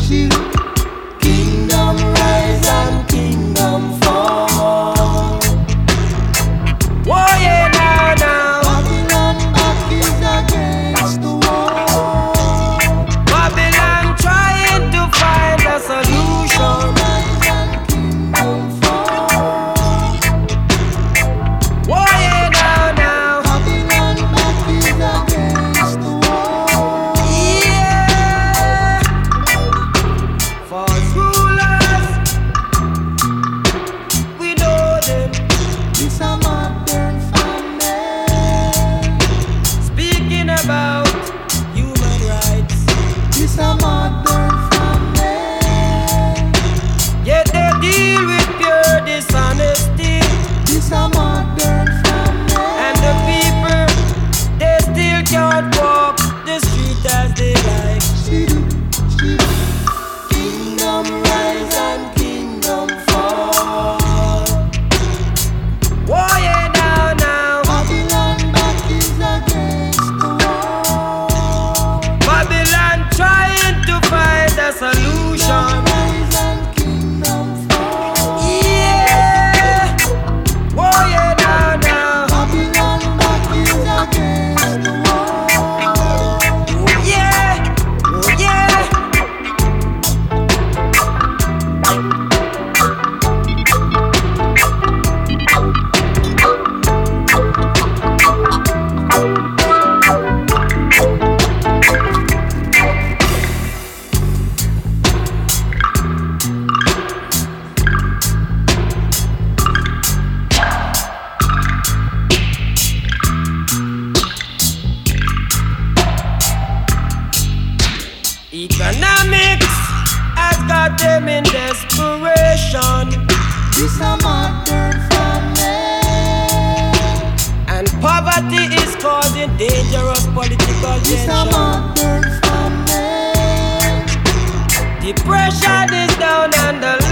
Kingdom rise and kingdom fall. Oh yeah, now. Babylon back is against the wall. Babylon trying to find a solution. Rise and kingdom fall. Oh yeah, now. Babylon back is against the wall. Yeah. False rulers, we know them. This a modern family. Speaking about human rights, This a modern family. yet they deal with pure dishonesty. This a modern family. And the people, they still can't walk the street as they like. Kingdom rise and kingdom fall. Oh yeah, now. Babylon back is against the wall. Babylon trying to find a solution. Rise and kingdom fall. Yeah. Oh yeah, now. Babylon back is against the wall. Oh yeah. Oh yeah. Economics has got them in desperation, This a modern family. and poverty is causing dangerous political This a tension. modern family. Depression is down on the